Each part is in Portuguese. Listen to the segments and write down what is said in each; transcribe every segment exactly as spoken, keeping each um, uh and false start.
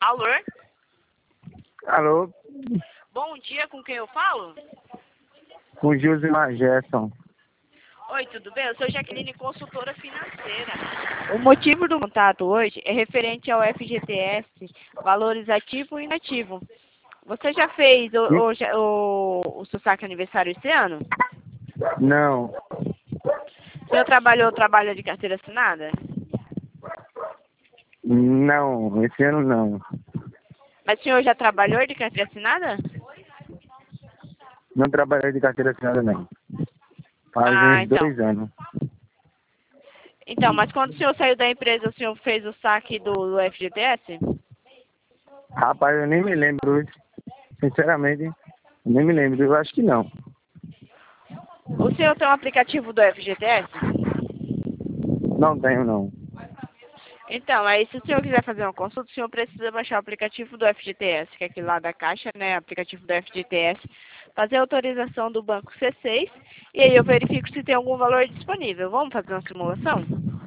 Alô? Alô, Bom dia, com quem eu falo? com Josimar Gerson. Oi, tudo bem? Eu sou Jaqueline, consultora financeira. O motivo do contato hoje é referente ao F G T S, valores ativo e inativo. Você já fez o, o, já- o, o seu saque aniversário esse ano? Não, O senhor trabalhou trabalho de carteira assinada? não, esse ano não. Mas o senhor já trabalhou de carteira assinada? Não trabalhei de carteira assinada não. Faz Ah, uns então. dois anos. Então, mas quando o senhor saiu da empresa, o senhor fez o saque do, do F G T S? Rapaz, eu nem me lembro. Sinceramente, eu nem me lembro. Eu acho que não. O senhor tem um aplicativo do F G T S? Não tenho não. Então, aí se o senhor quiser fazer uma consulta, o senhor precisa baixar o aplicativo do F G T S, que é aquele lá da Caixa, né? Aplicativo do F G T S, fazer a autorização do banco C seis, e aí eu verifico se tem algum valor disponível. Vamos fazer uma simulação?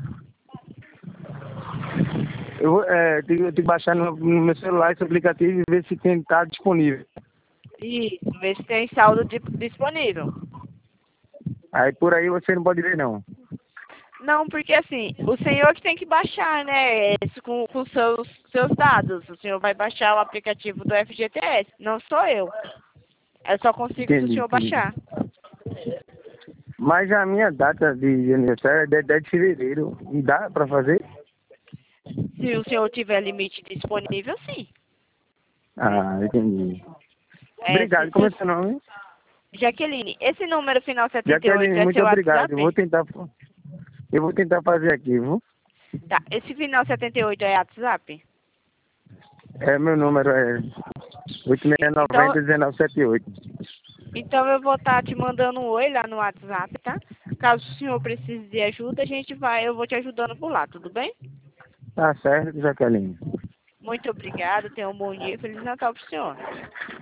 Eu vou é, tenho, eu tenho que baixar no, no meu celular esse aplicativo e ver se tem tá disponível. E ver se tem saldo di- disponível. Aí por aí você não pode ver não. Não, porque assim, o senhor que tem que baixar, né? Isso com, com seus, seus dados. O senhor vai baixar o aplicativo do F G T S, não sou eu. Eu só consigo se o Entendi, senhor entendi. baixar. Mas a minha data de aniversário é dez dez de fevereiro. E dá pra fazer? Se o senhor tiver limite disponível, sim. Ah, entendi. É, Obrigado. se, Como é se, seu nome? Jaqueline, esse número final setenta e oito Jaqueline, é muito seu obrigado. WhatsApp? Eu vou tentar, eu vou tentar fazer aqui, viu? Tá, esse final setenta e oito é WhatsApp? É, meu número é oito seis nove Então, zero um nove sete oito. então eu vou estar te mandando um oi lá no WhatsApp, tá? Caso o senhor precise de ajuda, a gente vai, eu vou te ajudando por lá, tudo bem? Tá certo, Jaqueline. Muito obrigada, tenha um bom dia, Feliz Natal pro senhor.